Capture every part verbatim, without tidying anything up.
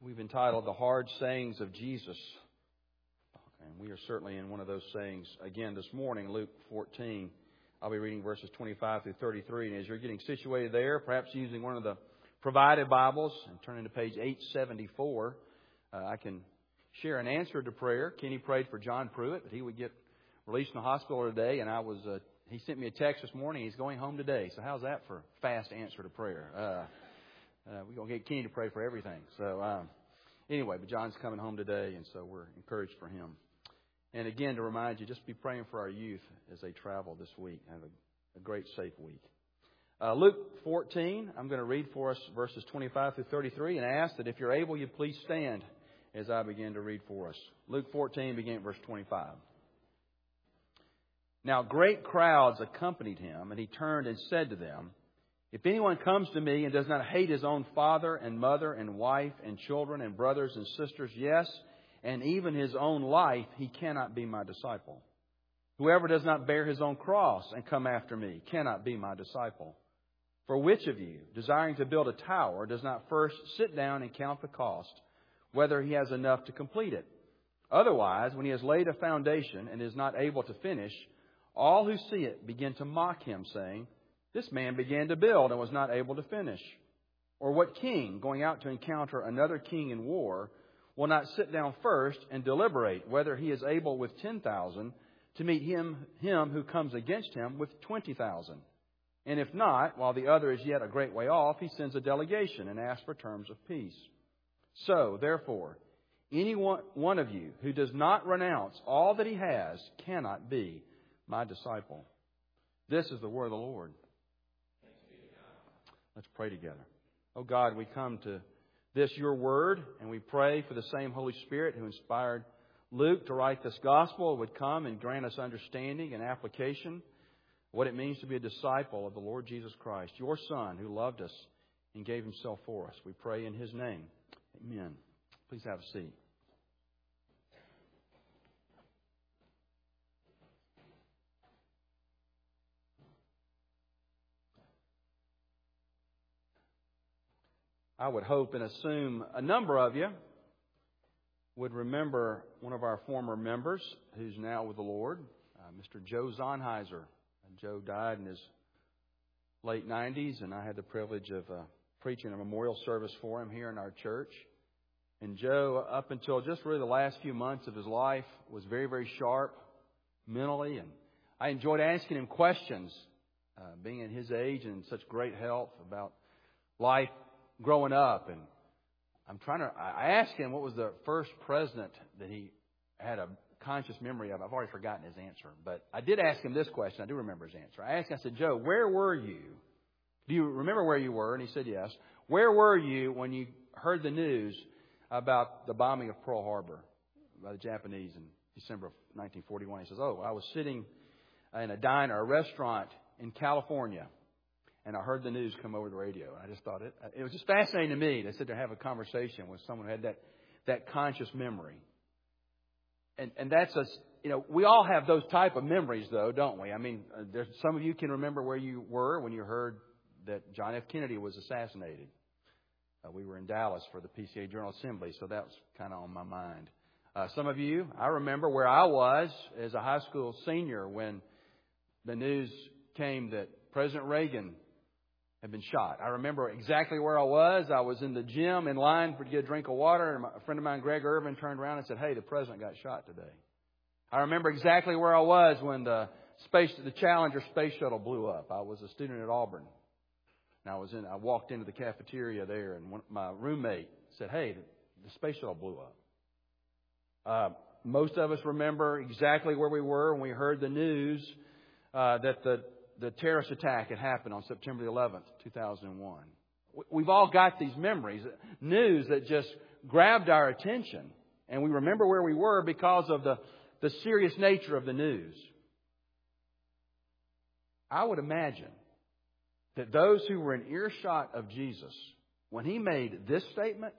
We've entitled The Hard Sayings of Jesus. And we are certainly in one of those sayings again this morning, Luke fourteen. I'll be reading verses twenty-five through thirty-three. And as you're getting situated there, perhaps using one of the provided Bibles and turning to page eight seventy-four, uh, I can share an answer to prayer. Kenny prayed for John Pruitt that he would get released from the hospital today. And I was uh, he sent me a text this morning. He's going home today. So how's that for fast answer to prayer? Uh, Uh, we're going to get Kenny to pray for everything. So um, anyway, but John's coming home today, and so we're encouraged for him. And again, to remind you, just be praying for our youth as they travel this week. Have a, a great, safe week. Uh, Luke fourteen, I'm going to read for us verses twenty-five through thirty-three, and I ask that if you're able, you please stand as I begin to read for us. Luke fourteen, beginning at verse twenty-five. Now great crowds accompanied him, and he turned and said to them, "If anyone comes to me and does not hate his own father and mother and wife and children and brothers and sisters, yes, and even his own life, he cannot be my disciple. Whoever does not bear his own cross and come after me cannot be my disciple. For which of you, desiring to build a tower, does not first sit down and count the cost, whether he has enough to complete it? Otherwise, when he has laid a foundation and is not able to finish, all who see it begin to mock him, saying, 'This man began to build and was not able to finish.' Or what king, going out to encounter another king in war, will not sit down first and deliberate whether he is able with ten thousand to meet him, him who comes against him with twenty thousand? And if not, while the other is yet a great way off, he sends a delegation and asks for terms of peace. So, therefore, any one, one of you who does not renounce all that he has cannot be my disciple." This is the word of the Lord. Let's pray together. Oh God, we come to this, your word, and we pray for the same Holy Spirit who inspired Luke to write this gospel would come and grant us understanding and application, what it means to be a disciple of the Lord Jesus Christ, your Son who loved us and gave himself for us. We pray in his name. Amen. Please have a seat. I would hope and assume a number of you would remember one of our former members who's now with the Lord, uh, Mister Joe Zonheiser. And Joe died in his late nineties, and I had the privilege of uh, preaching a memorial service for him here in our church. And Joe, up until just really the last few months of his life, was very, very sharp mentally. And I enjoyed asking him questions, uh, being at his age and in such great health, about life growing up. And I'm trying to, I asked him what was the first president that he had a conscious memory of. I've already forgotten his answer, but I did ask him this question. I do remember his answer. I asked him, I said, "Joe, where were you? Do you remember where you were?" And he said, "Yes." "Where were you when you heard the news about the bombing of Pearl Harbor by the Japanese in December of nineteen forty-one? He says, "Oh, I was sitting in a diner, a restaurant in California, and I heard the news come over the radio." And I just thought it, it was just fascinating to me to sit there and have a conversation with someone who had that, that conscious memory. And, and that's a, you know, we all have those type of memories though, don't we? I mean, uh, there's some of you can remember where you were when you heard that John F. Kennedy was assassinated. Uh, we were in Dallas for the P C A General Assembly, so that was kind of on my mind. Uh, some of you, I remember where I was as a high school senior when the news came that President Reagan had been shot. I remember exactly where I was. I was in the gym in line to get a drink of water, and a friend of mine, Greg Irvin, turned around and said, "Hey, the president got shot today." I remember exactly where I was when the space, the Challenger space shuttle blew up. I was a student at Auburn, and I was in. I walked into the cafeteria there, and one, my roommate said, "Hey, the, the space shuttle blew up." Uh, most of us remember exactly where we were when we heard the news uh, that the The terrorist attack had happened on September the eleventh, two thousand one. We've all got these memories, news that just grabbed our attention. And we remember where we were because of the, the serious nature of the news. I would imagine that those who were in earshot of Jesus, when he made this statement,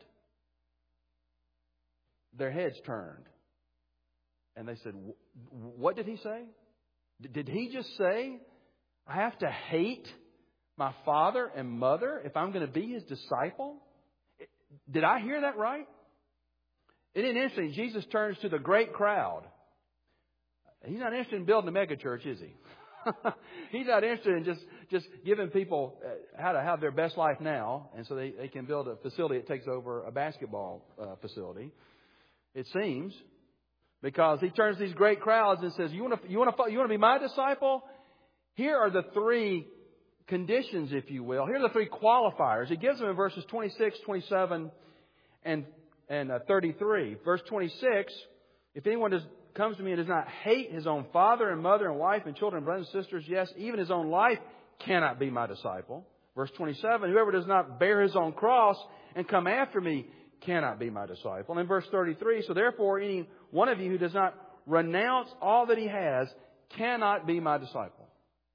their heads turned. And they said, "What did he say? Did he just say I have to hate my father and mother if I'm going to be his disciple? Did I hear that right?" Isn't it interesting? Jesus turns to the great crowd. He's not interested in building a mega church, is he? He's not interested in just, just giving people how to have their best life now, and so they, they can build a facility that takes over a basketball uh, facility. It seems, because He turns to these great crowds and says, "You want to, you want to, you want to be my disciple? Here are the three conditions, if you will. Here are the three qualifiers." He gives them in verses twenty-six, twenty-seven, and and uh, thirty-three. Verse twenty-six: "If anyone does." comes to me and does not hate his own father and mother and wife and children and brothers and sisters, yes, even his own life, cannot be my disciple. Verse twenty-seven, whoever does not bear his own cross and come after me cannot be my disciple. And in verse thirty-three, so therefore any one of you who does not renounce all that he has cannot be my disciple.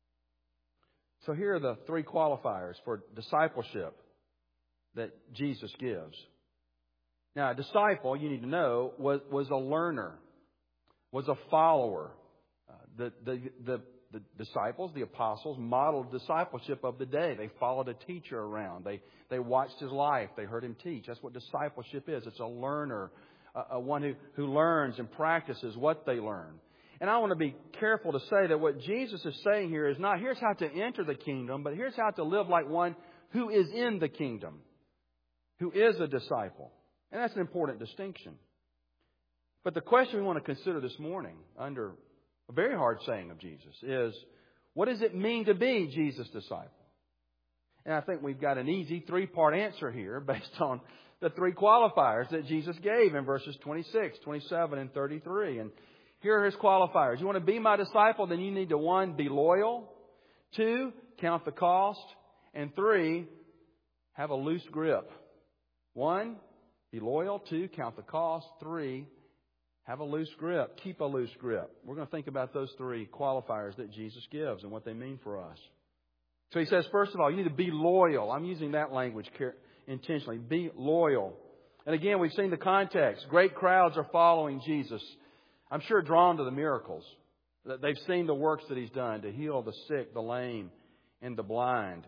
So here are the three qualifiers for discipleship that Jesus gives. Now, a disciple, you need to know, was, was a learner. Was a follower. Uh, the, the, the, the disciples, the apostles, modeled discipleship of the day. They followed a teacher around. They, they watched his life. They heard him teach. That's what discipleship is. It's a learner, a, a one who, who learns and practices what they learn. And I want to be careful to say that what Jesus is saying here is not, here's how to enter the kingdom, but here's how to live like one who is in the kingdom, who is a disciple. And that's an important distinction. But the question we want to consider this morning, under a very hard saying of Jesus, is what does it mean to be Jesus' disciple? And I think we've got an easy three-part answer here based on the three qualifiers that Jesus gave in verses twenty-six, twenty-seven, and thirty-three. And here are His qualifiers. You want to be my disciple, then you need to, one, be loyal. Two, count the cost. And three, have a loose grip. One, be loyal. Two, count the cost. Three, have a loose grip. Keep a loose grip. We're going to think about those three qualifiers that Jesus gives and what they mean for us. So He says, first of all, you need to be loyal. I'm using that language intentionally. Be loyal. And again, we've seen the context. Great crowds are following Jesus. I'm sure drawn to the miracles. They've seen the works that He's done to heal the sick, the lame, and the blind.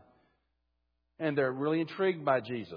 And they're really intrigued by Jesus.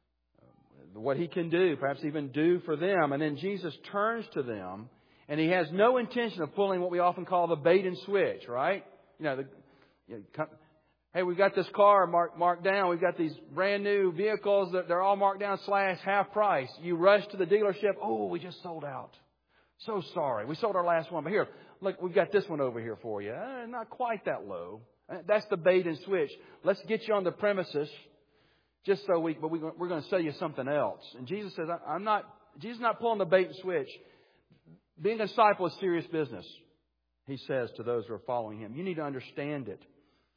What He can do, perhaps even do for them. And then Jesus turns to them, and He has no intention of pulling what we often call the bait and switch, right? You know, the, you know, hey, we've got this car marked, marked down. We've got these brand new vehicles that they're all marked down slash half price. You rush to the dealership. Oh, we just sold out. So sorry. We sold our last one. But here, look, we've got this one over here for you. Uh, not quite that low. That's the bait and switch. Let's get you on the premises. Just so we, but we, we're going to sell you something else. And Jesus says, I'm not, Jesus is not pulling the bait and switch. Being a disciple is serious business, He says to those who are following Him. You need to understand it.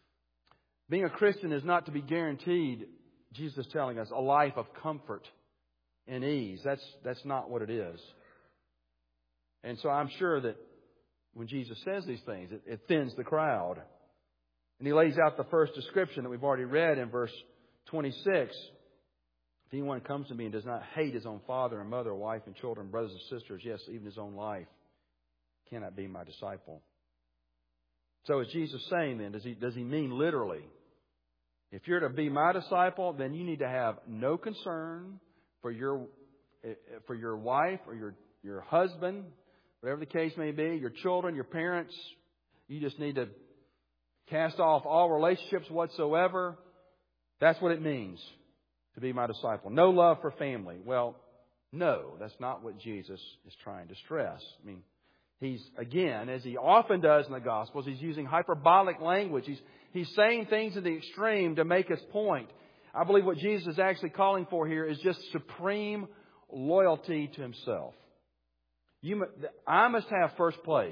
Being a Christian is not to be guaranteed, Jesus is telling us, a life of comfort and ease. That's, that's not what it is. And so I'm sure that when Jesus says these things, it, it thins the crowd. And He lays out the first description that we've already read in verse twenty-six. If anyone comes to me and does not hate his own father and mother, wife and children, brothers and sisters, yes, even his own life, cannot be my disciple. So is Jesus saying then, does he, does he mean literally, if you're to be my disciple, then you need to have no concern for your, for your wife or your, your husband, whatever the case may be, your children, your parents. You just need to cast off all relationships whatsoever. That's what it means to be my disciple. No love for family. Well, no, that's not what Jesus is trying to stress. I mean, He's, again, as He often does in the Gospels, He's using hyperbolic language. He's, he's saying things to the extreme to make His point. I believe what Jesus is actually calling for here is just supreme loyalty to Himself. You, I must have first place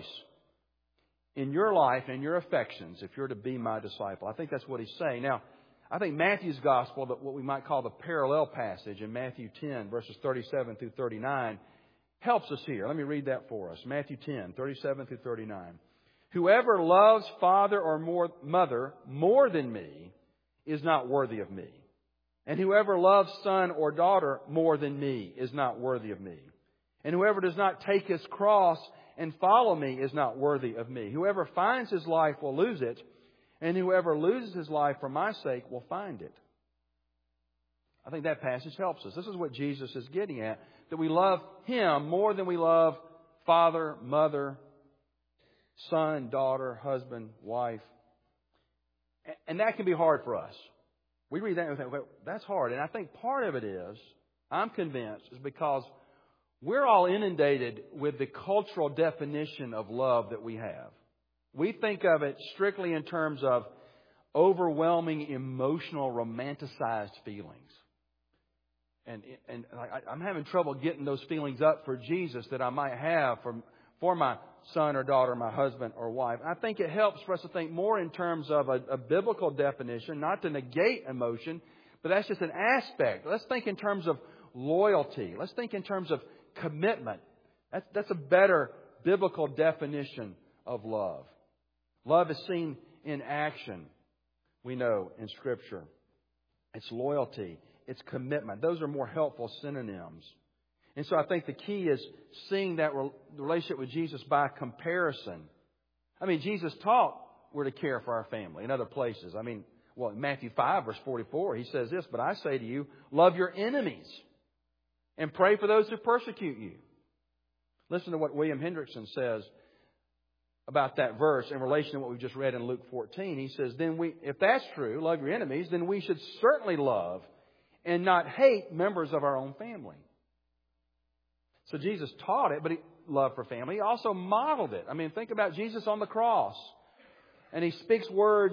in your life and your affections if you're to be my disciple. I think that's what He's saying. Now, I think Matthew's Gospel, what we might call the parallel passage in Matthew ten, verses thirty-seven through thirty-nine, helps us here. Let me read that for us. Matthew ten, thirty-seven through thirty-nine. Whoever loves father or more, mother more than me is not worthy of me. And whoever loves son or daughter more than me is not worthy of me. And whoever does not take his cross and follow me is not worthy of me. Whoever finds his life will lose it. And whoever loses his life for my sake will find it. I think that passage helps us. This is what Jesus is getting at, that we love Him more than we love father, mother, son, daughter, husband, wife. And that can be hard for us. We read that and we think, well, that's hard. And I think part of it is, I'm convinced, is because we're all inundated with the cultural definition of love that we have. We think of it strictly in terms of overwhelming, emotional, romanticized feelings. And, and I, I'm having trouble getting those feelings up for Jesus that I might have for, for my son or daughter, my husband or wife. I think it helps for us to think more in terms of a, a biblical definition, not to negate emotion, but that's just an aspect. Let's think in terms of loyalty. Let's think in terms of commitment. That's, that's a better biblical definition of love. Love is seen in action, we know, in Scripture. It's loyalty. It's commitment. Those are more helpful synonyms. And so I think the key is seeing that relationship with Jesus by comparison. I mean, Jesus taught we're to care for our family in other places. I mean, well, in Matthew five, verse forty-four, He says this, "But I say to you, love your enemies and pray for those who persecute you." Listen to what William Hendrickson says about that verse in relation to what we just read in Luke fourteen. He says, "Then we, if that's true, love your enemies, then we should certainly love and not hate members of our own family." So Jesus taught it, but He love for family. He also modeled it. I mean, think about Jesus on the cross. And He speaks words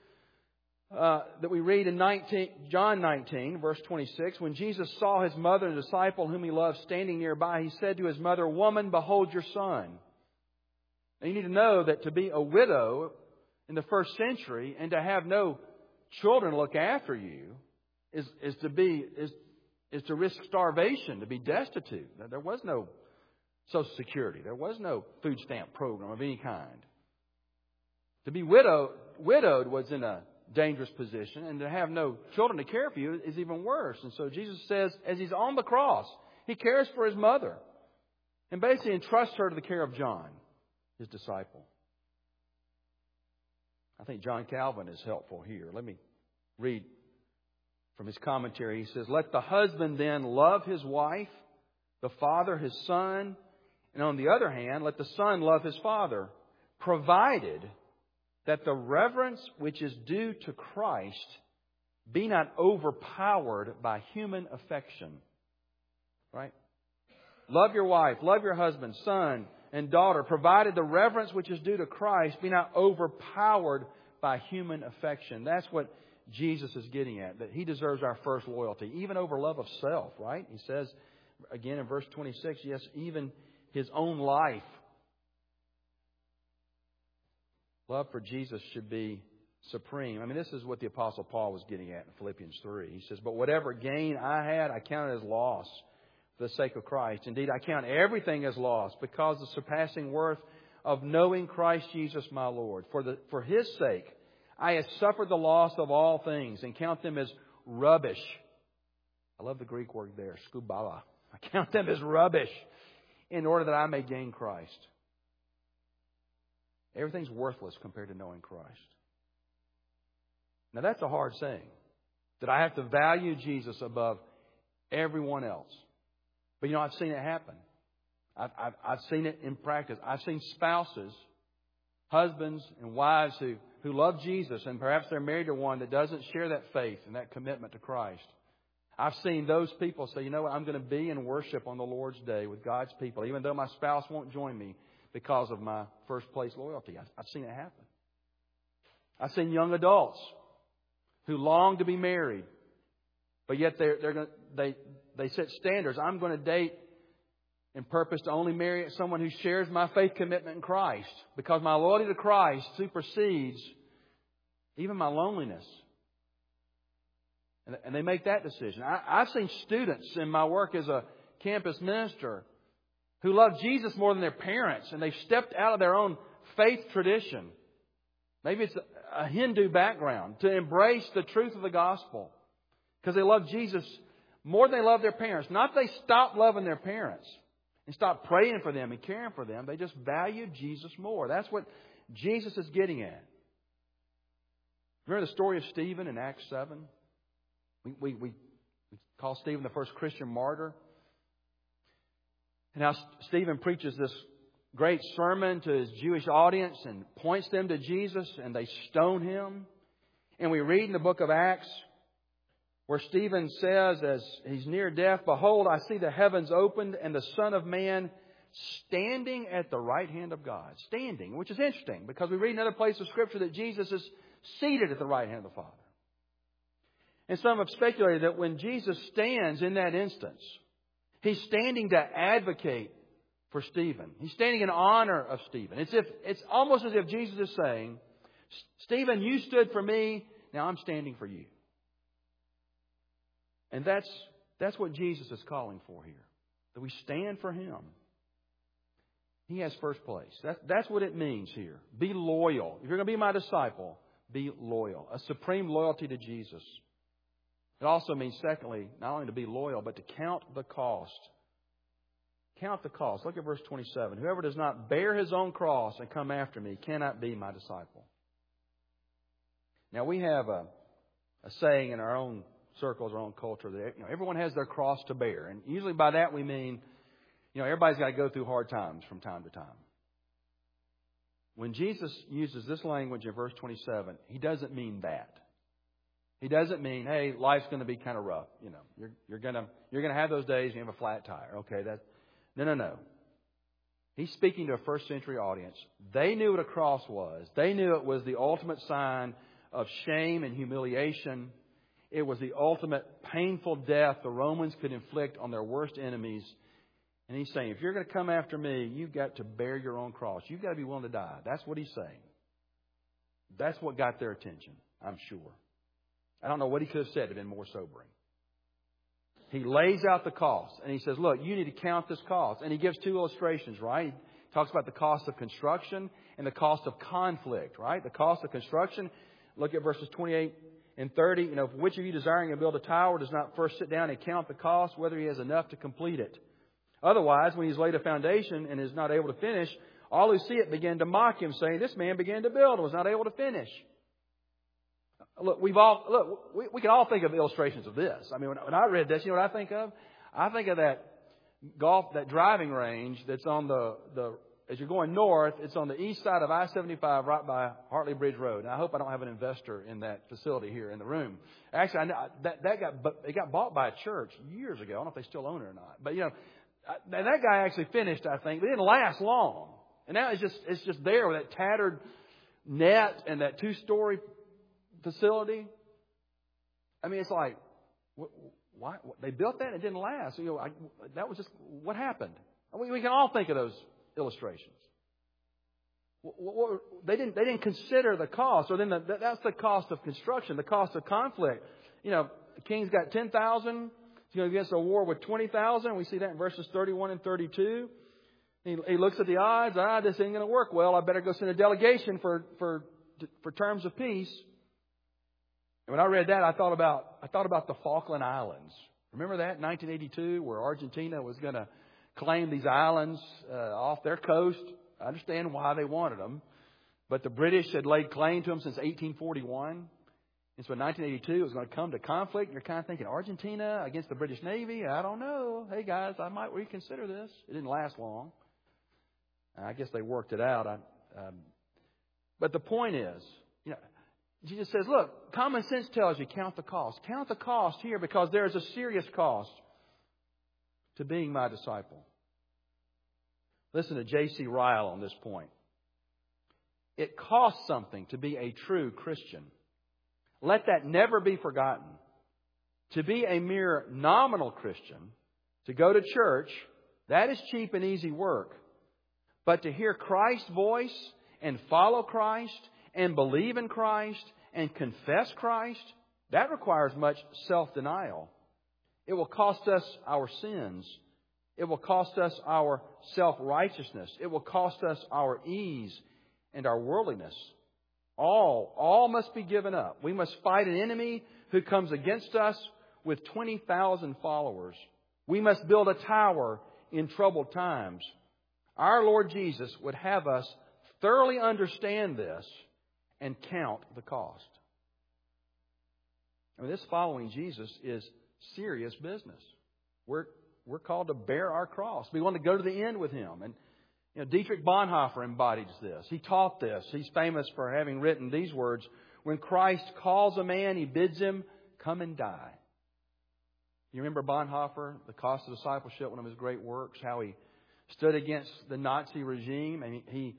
uh, that we read in nineteen, John nineteen, verse twenty-six. When Jesus saw His mother and disciple whom He loved standing nearby, He said to His mother, "Woman, behold your son." Now you need to know that to be a widow in the first century and to have no children look after you is, is to be... is is to risk starvation, to be destitute. There was no Social Security. There was no food stamp program of any kind. To be widowed, widowed was in a dangerous position, and to have no children to care for you is even worse. And so Jesus says, as He's on the cross, He cares for His mother and basically entrusts her to the care of John, His disciple. I think John Calvin is helpful here. Let me read from his commentary. He says, "Let the husband then love his wife, the father his son, and on the other hand, let the son love his father, provided that the reverence which is due to Christ be not overpowered by human affection." Right? Love your wife, love your husband, son, and daughter, provided the reverence which is due to Christ be not overpowered by human affection. That's what Jesus is getting at, that He deserves our first loyalty, even over love of self, right? He says, again in verse twenty-six, yes, even His own life. Love for Jesus should be supreme. I mean, this is what the Apostle Paul was getting at in Philippians three. He says, "But whatever gain I had, I counted as loss for the sake of Christ. Indeed, I count everything as loss because of the surpassing worth of knowing Christ Jesus my Lord. For the for His sake, I have suffered the loss of all things and count them as rubbish." I love the Greek word there, skubala. I count them as rubbish in order that I may gain Christ. Everything's worthless compared to knowing Christ. Now that's a hard saying, that I have to value Jesus above everyone else. But you know, I've seen it happen. I've, I've, I've seen it in practice. I've seen spouses, husbands and wives who who love Jesus, and perhaps they're married to one that doesn't share that faith and that commitment to Christ. I've seen those people say, you know what, I'm going to be in worship on the Lord's Day with God's people, even though my spouse won't join me because of my first place loyalty. I've seen it happen. I've seen young adults who long to be married, but yet they're, they're going to, they, they set standards. I'm going to date in purpose to only marry someone who shares my faith commitment in Christ, because my loyalty to Christ supersedes even my loneliness. And they make that decision. I've seen students in my work as a campus minister who love Jesus more than their parents, and they've stepped out of their own faith tradition. Maybe it's a Hindu background, to embrace the truth of the gospel because they love Jesus more than they love their parents. Not that they stop loving their parents and stop praying for them and caring for them. They just value Jesus more. That's what Jesus is getting at. Remember the story of Stephen in Acts seven? We, we, we Called Stephen the first Christian martyr. And now Stephen preaches this great sermon to his Jewish audience and points them to Jesus, and they stone him. And we read in the book of Acts where Stephen says, as he's near death, "Behold, I see the heavens opened and the Son of Man standing at the right hand of God." Standing, which is interesting because we read in another place of Scripture that Jesus is seated at the right hand of the Father. And some have speculated that when Jesus stands in that instance, He's standing to advocate for Stephen. He's standing in honor of Stephen. It's if it's almost as if Jesus is saying, "Stephen, you stood for me. Now I'm standing for you." And that's that's what Jesus is calling for here. That we stand for Him. He has first place. That's, that's what it means here. Be loyal. If you're going to be my disciple, be loyal. A supreme loyalty to Jesus. It also means, secondly, not only to be loyal, but to count the cost. Count the cost. Look at verse twenty-seven. "Whoever does not bear his own cross and come after me cannot be my disciple." Now, we have a, a saying in our own circles, our own culture, that you know, everyone has their cross to bear. And usually by that we mean, you know, everybody's got to go through hard times from time to time. When Jesus uses this language in verse twenty-seven, He doesn't mean that. He doesn't mean, hey, life's going to be kind of rough. You know, you're, you're going to you're going to have those days and you have a flat tire. Okay, that no, no, no. He's speaking to a first century audience. They knew what a cross was. They knew it was the ultimate sign of shame and humiliation. It was the ultimate painful death the Romans could inflict on their worst enemies. And He's saying, if you're going to come after me, you've got to bear your own cross. You've got to be willing to die. That's what He's saying. That's what got their attention, I'm sure. I don't know what He could have said to have been more sobering. He lays out the cost and He says, look, you need to count this cost. And He gives two illustrations, right? He talks about the cost of construction and the cost of conflict, right? The cost of construction. Look at verses twenty-eight and thirty. You know, which of you desiring to build a tower does not first sit down and count the cost, whether he has enough to complete it? Otherwise, when he's laid a foundation and is not able to finish, all who see it begin to mock him, saying, "This man began to build and was not able to finish." Look, we've all look. We, we can all think of illustrations of this. I mean, when, when I read this, you know what I think of? I think of that golf, that driving range that's on the the as you're going north. It's on the east side of I seventy-five, right by Hartley Bridge Road. And I hope I don't have an investor in that facility here in the room. Actually, I know that that got it got bought by a church years ago. I don't know if they still own it or not. But you know, that guy actually finished. I think, but it didn't last long. And now it's just it's just there with that tattered net and that two-story facility. I mean, it's like, why they built that and it didn't last? You know, I, that was just what happened. We, we can all think of those illustrations. They didn't. They didn't consider the cost. Or then the, that's the cost of construction, the cost of conflict. You know, the king's got ten thousand. He's going against a war with twenty thousand. We see that in verses thirty-one and thirty-two. He, he looks at the odds. Ah, this ain't going to work well. I better go send a delegation for for for terms of peace. And when I read that, I thought about I thought about the Falkland Islands. Remember that in nineteen eighty-two, where Argentina was going to claim these islands uh, off their coast. I understand why they wanted them, but the British had laid claim to them since eighteen forty-one. And so in nineteen eighty-two, it was going to come to conflict. And you're kind of thinking, Argentina against the British Navy? I don't know. Hey, guys, I might reconsider this. It didn't last long. I guess they worked it out. I, um, but the point is, you know, Jesus says, look, common sense tells you count the cost. Count the cost here because there is a serious cost to being my disciple. Listen to J C Ryle on this point. It costs something to be a true Christian. Let that never be forgotten. To be a mere nominal Christian, to go to church, that is cheap and easy work. But to hear Christ's voice and follow Christ and believe in Christ and confess Christ, that requires much self-denial. It will cost us our sins. It will cost us our self-righteousness. It will cost us our ease and our worldliness. All, all must be given up. We must fight an enemy who comes against us with twenty thousand followers. We must build a tower in troubled times. Our Lord Jesus would have us thoroughly understand this and count the cost. I mean, this following Jesus is serious business. We're we're called to bear our cross. We want to go to the end with Him. And you know, Dietrich Bonhoeffer embodies this. He taught this. He's famous for having written these words: "When Christ calls a man, He bids him come and die." You remember Bonhoeffer, The Cost of Discipleship, one of his great works, how he stood against the Nazi regime. I mean, he,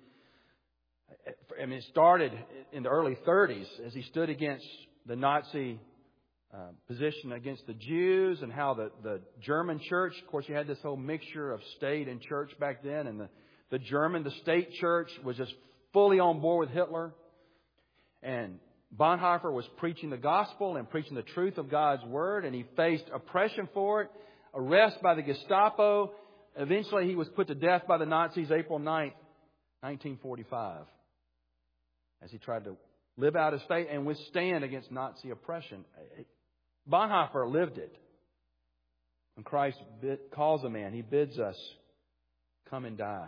I mean, it started in the early thirties as he stood against the Nazi uh, position against the Jews, and how the, the German church, of course, you had this whole mixture of state and church back then, and the, the German, the state church was just fully on board with Hitler. And Bonhoeffer was preaching the gospel and preaching the truth of God's Word, and he faced oppression for it, arrest by the Gestapo. Eventually, he was put to death by the Nazis April ninth, nineteen forty-five, as he tried to live out his faith and withstand against Nazi oppression. Bonhoeffer lived it. When Christ calls a man, He bids us come and die.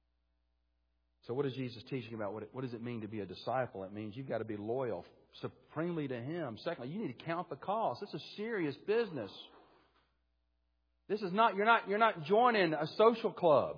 So what is Jesus teaching about? What, it, what does it mean to be a disciple? It means you've got to be loyal supremely to Him. Secondly, you need to count the cost. This is serious business. This is not, you're not, you're not joining a social club.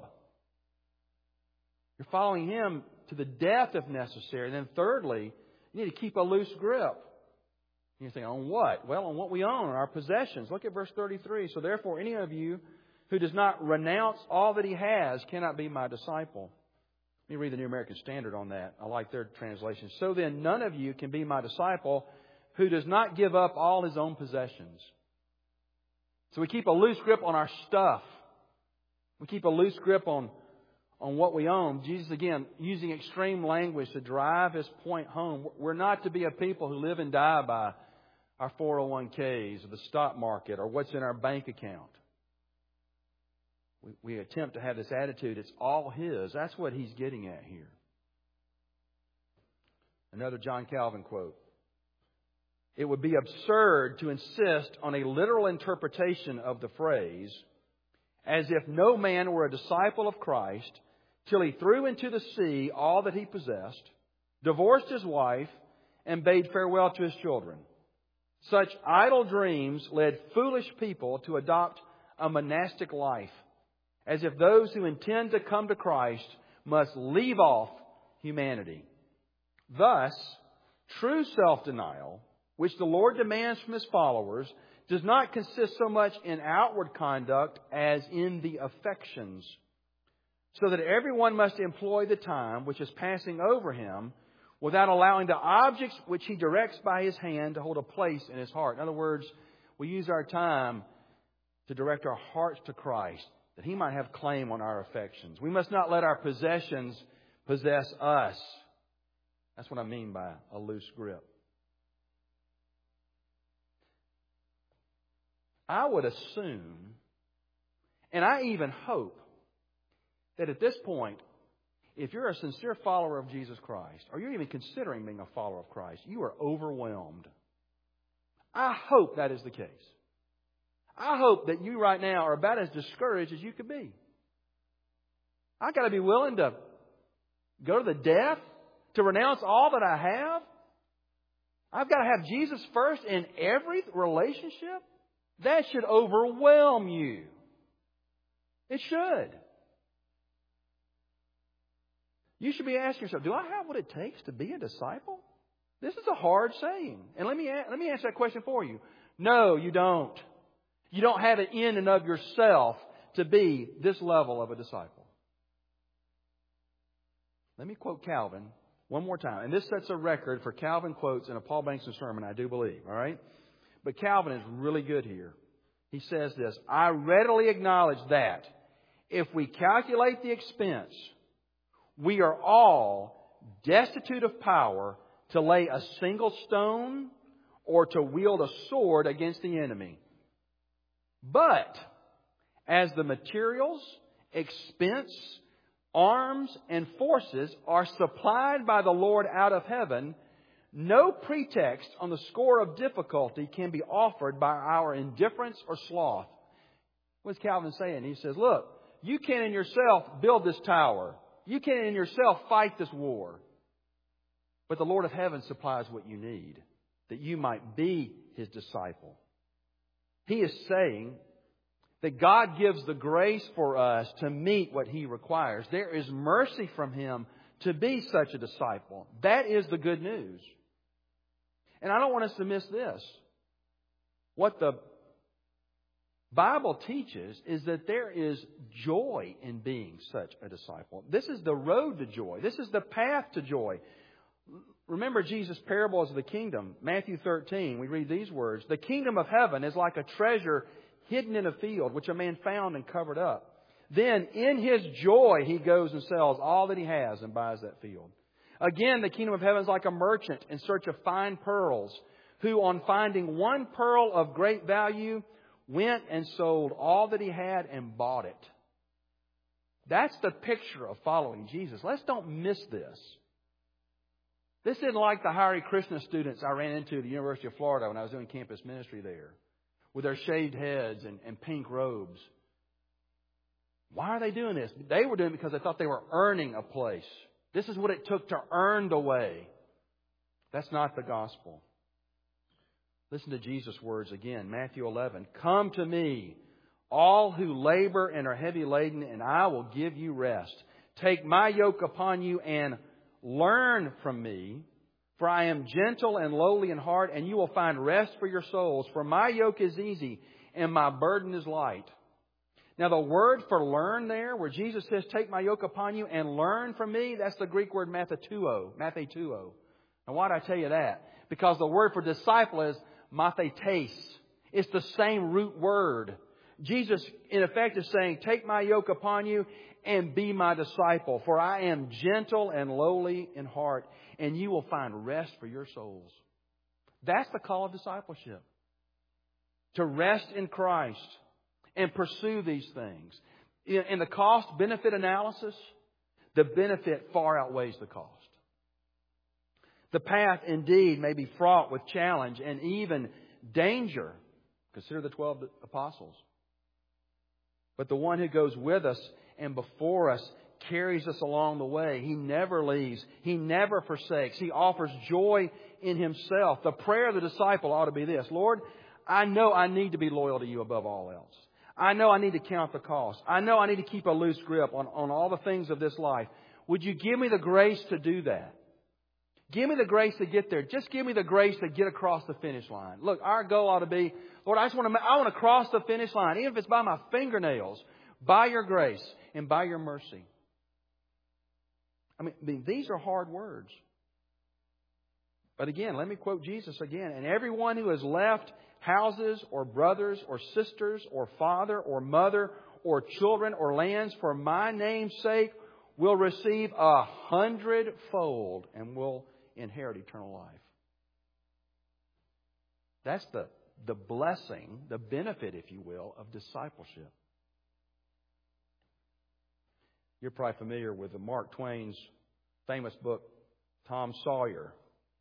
You're following Him to the death if necessary. And then thirdly, you need to keep a loose grip. You think, on what? Well, on what we own, our possessions. Look at verse thirty-three. "So therefore, any of you who does not renounce all that he has cannot be my disciple." Let me read the New American Standard on that. I like their translation. "So then, none of you can be my disciple who does not give up all his own possessions." So we keep a loose grip on our stuff. We keep a loose grip on, on what we own. Jesus, again, using extreme language to drive His point home. We're not to be a people who live and die by our four oh one k's or the stock market or what's in our bank account. We, we attempt to have this attitude, it's all His. That's what He's getting at here. Another John Calvin quote: "It would be absurd to insist on a literal interpretation of the phrase, as if no man were a disciple of Christ till he threw into the sea all that he possessed, divorced his wife, and bade farewell to his children. Such idle dreams led foolish people to adopt a monastic life, as if those who intend to come to Christ must leave off humanity. Thus, true self-denial, which the Lord demands from His followers, does not consist so much in outward conduct as in the affections, so that everyone must employ the time which is passing over him without allowing the objects which He directs by His hand to hold a place in his heart." In other words, we use our time to direct our hearts to Christ, that He might have claim on our affections. We must not let our possessions possess us. That's what I mean by a loose grip. I would assume, and I even hope, that at this point, if you're a sincere follower of Jesus Christ, or you're even considering being a follower of Christ, you are overwhelmed. I hope that is the case. I hope that you right now are about as discouraged as you could be. I've got to be willing to go to the death, to renounce all that I have. I've got to have Jesus first in every relationship. That should overwhelm you. It should. You should be asking yourself, do I have what it takes to be a disciple? This is a hard saying. And let me, let me answer that question for you. No, you don't. You don't have it in and of yourself to be this level of a disciple. Let me quote Calvin one more time. And this sets a record for Calvin quotes in a Paul Bankson sermon, I do believe. All right? But Calvin is really good here. He says this: "I readily acknowledge that if we calculate the expense, we are all destitute of power to lay a single stone or to wield a sword against the enemy. But as the materials, expense, arms, and forces are supplied by the Lord out of heaven, no pretext on the score of difficulty can be offered by our indifference or sloth." What's Calvin saying? He says, look, you can in yourself build this tower. You can in yourself fight this war. But the Lord of heaven supplies what you need, that you might be His disciple. He is saying that God gives the grace for us to meet what He requires. There is mercy from Him to be such a disciple. That is the good news. And I don't want us to miss this. What the Bible teaches is that there is joy in being such a disciple. This is the road to joy. This is the path to joy. Remember Jesus' parables of the kingdom. Matthew thirteen, we read these words. The kingdom of heaven is like a treasure hidden in a field, which a man found and covered up. Then in his joy he goes and sells all that he has and buys that field. Again, the kingdom of heaven is like a merchant in search of fine pearls, who on finding one pearl of great value went and sold all that he had and bought it. That's the picture of following Jesus. Let's don't miss this. This isn't like the Hare Krishna students I ran into at the University of Florida when I was doing campus ministry there, with their shaved heads and, and pink robes. Why are they doing this? They were doing it because they thought they were earning a place. This is what it took to earn the way. That's not the gospel. Listen to Jesus' words again. Matthew eleven. Come to me, all who labor and are heavy laden, and I will give you rest. Take my yoke upon you and learn from me, for I am gentle and lowly in heart, and you will find rest for your souls. For my yoke is easy and my burden is light. Now the word for learn there, where Jesus says, take my yoke upon you and learn from me, that's the Greek word mathetuo. Mathetuo. And why did I tell you that? Because the word for disciple is mathetes. It's the same root word. Jesus, in effect, is saying, take my yoke upon you and be my disciple. For I am gentle and lowly in heart, and you will find rest for your souls. That's the call of discipleship. To rest in Christ and pursue these things. In the cost-benefit analysis, the benefit far outweighs the cost. The path, indeed, may be fraught with challenge and even danger. Consider the twelve apostles. But the one who goes with us and before us carries us along the way. He never leaves. He never forsakes. He offers joy in Himself. The prayer of the disciple ought to be this. Lord, I know I need to be loyal to You above all else. I know I need to count the cost. I know I need to keep a loose grip on, on all the things of this life. Would You give me the grace to do that? Give me the grace to get there. Just give me the grace to get across the finish line. Look, our goal ought to be, Lord, I just want to, I want to cross the finish line, even if it's by my fingernails, by Your grace and by Your mercy. I mean, I mean, these are hard words. But again, let me quote Jesus again. And everyone who has left houses or brothers or sisters or father or mother or children or lands for my name's sake will receive a hundredfold and will inherit eternal life. That's the, the blessing, the benefit, if you will, of discipleship. You're probably familiar with the Mark Twain's famous book, Tom Sawyer.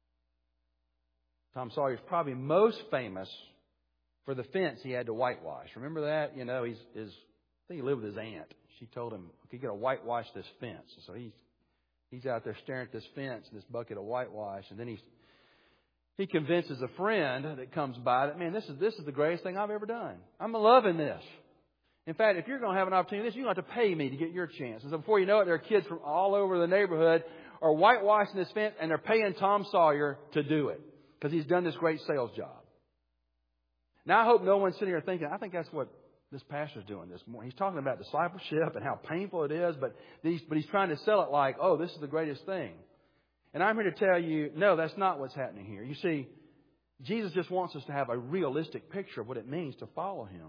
Tom Sawyer is probably most famous for the fence he had to whitewash. Remember that? You know, he's his, I think he lived with his aunt. She told him, "Okay, you got to whitewash this fence." So he's he's out there staring at this fence and this bucket of whitewash, and then he's he convinces a friend that comes by that, man, this is this is the greatest thing I've ever done. I'm loving this. In fact, if you're going to have an opportunity like this, you're going to have to pay me to get your chance. And so before you know it, there are kids from all over the neighborhood are whitewashing this fence, and they're paying Tom Sawyer to do it because he's done this great sales job. Now, I hope no one's sitting here thinking, I think that's what this pastor's doing this morning. He's talking about discipleship and how painful it is, but these, but he's trying to sell it like, oh, this is the greatest thing. And I'm here to tell you, no, that's not what's happening here. You see, Jesus just wants us to have a realistic picture of what it means to follow Him.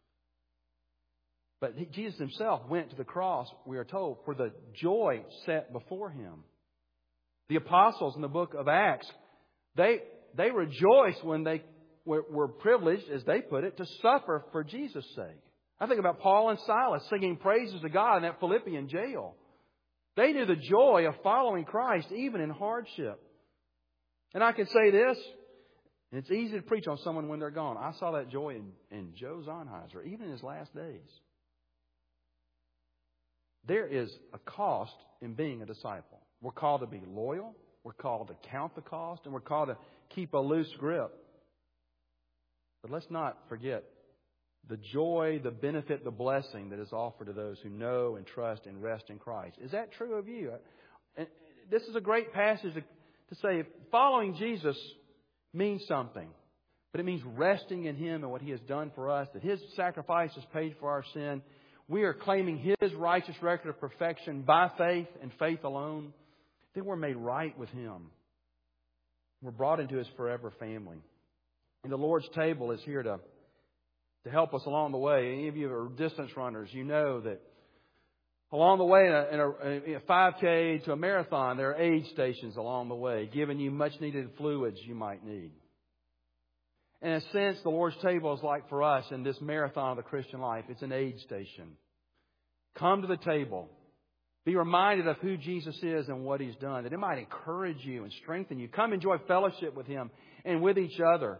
But he, Jesus Himself went to the cross, we are told, for the joy set before Him. The apostles in the book of Acts, they they rejoiced when they were, were privileged, as they put it, to suffer for Jesus' sake. I think about Paul and Silas singing praises to God in that Philippian jail. They knew the joy of following Christ even in hardship. And I can say this, and it's easy to preach on someone when they're gone. I saw that joy in, in Joe Zonheiser, even in his last days. There is a cost in being a disciple. We're called to be loyal. We're called to count the cost. And we're called to keep a loose grip. But let's not forget the joy, the benefit, the blessing that is offered to those who know and trust and rest in Christ. Is that true of you? And this is a great passage to, to say following Jesus means something. But it means resting in Him and what He has done for us, that His sacrifice has paid for our sin. We are claiming His righteous record of perfection by faith and faith alone. Then we're made right with Him. We're brought into His forever family. And the Lord's table is here to, to help us along the way. Any of you are distance runners, you know that along the way in a, in a, in a five K to a marathon, there are aid stations along the way, giving you much needed fluids you might need. In a sense, the Lord's table is like for us in this marathon of the Christian life. It's an aid station. Come to the table. Be reminded of who Jesus is and what He's done, that it might encourage you and strengthen you. Come enjoy fellowship with Him and with each other.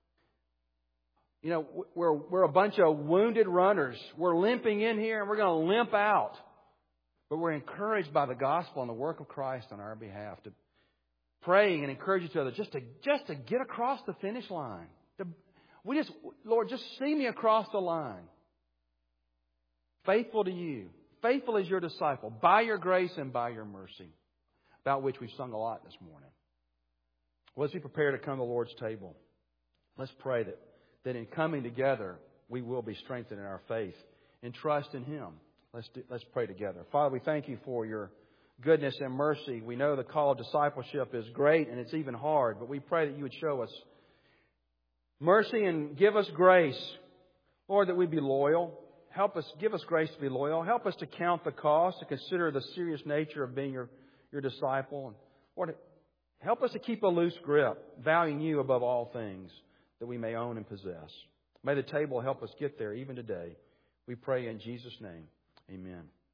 You know, we're, we're a bunch of wounded runners. We're limping in here and we're going to limp out. But we're encouraged by the gospel and the work of Christ on our behalf to praying and encourage each other just to, just to get across the finish line. To, we just, Lord, just see me across the line. Faithful to You. Faithful as Your disciple. By Your grace and by Your mercy. About which we've sung a lot this morning. Well, as we prepare to come to the Lord's table, let's pray that, that in coming together, we will be strengthened in our faith and trust in Him. Let's do, let's pray together. Father, we thank You for Your goodness and mercy. We know the call of discipleship is great and it's even hard, but we pray that You would show us mercy and give us grace. Lord, that we be loyal. Help us, give us grace to be loyal. Help us to count the cost, to consider the serious nature of being Your, your disciple. And Lord, help us to keep a loose grip, valuing You above all things that we may own and possess. May the table help us get there even today. We pray in Jesus' name. Amen.